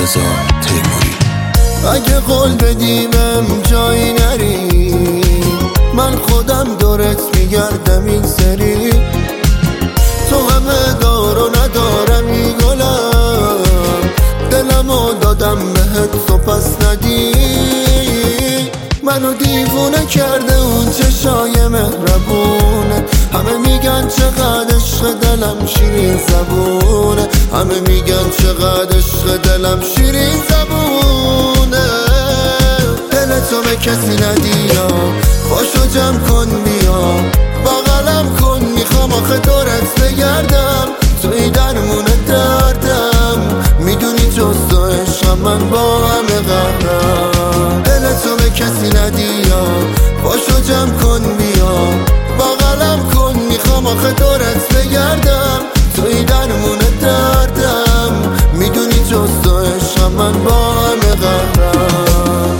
رضا تیموری. اگه قول بدیمم جایی نری، من خودم دورت میگردم این سری. تو همه دار و ندارمی گلم، دلمو دادم بهت تو پس ندی. منو دیوونه کرده اون چشای مهربونه، همه میگن چقدر عشق دلم شیرین زبونه، همه میگن چقدر عشق دلم شیرین زبونه. دل تو به کسی ندی یا باشو جمع کن بیا، بغلم کن میخوام آخه دورت بگردم. توی درمون دردم، میدونی جز تو عشقم من با همه قهرم. دل تو به کسی ندی یا باشو جمع کن بیا، بغلم کن میخوام آخه دورت بگردم. توی درمون دردم، میدونی جز تو عشقم من با همه قهرم.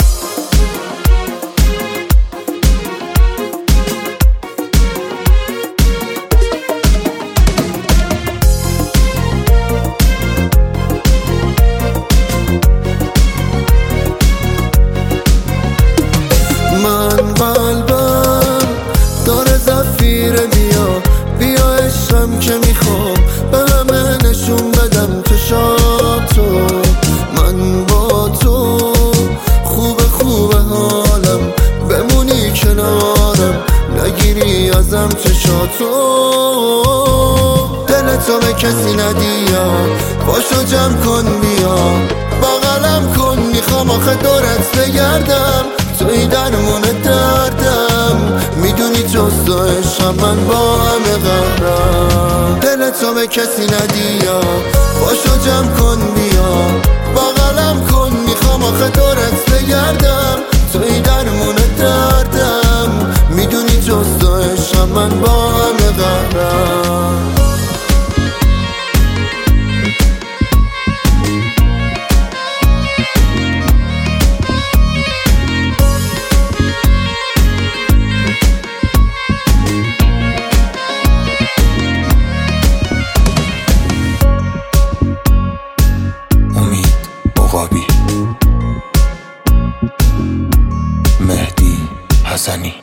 من قلبم داره زفیره، بیا عشقم که میخوام به همه نشون بدم چشاتو. من با تو خوبه حالم، بمونی کنارم نگیری ازم چشاتو. دل تو به کسی ندی یا باشو جمع کن بیا، بغلم کن میخوام آخه دورت بگردم. توی درمون دردم، میدونی جز تو عشقم من با همه قهرم. دل تو به کسی ندی یا باشو جمع کن بیا، بغلم کن میخوام آخه دورت بگردم. توی درمون دردم، میدونی جز تو عشقم من با همه قهرم. مهدی حسنی.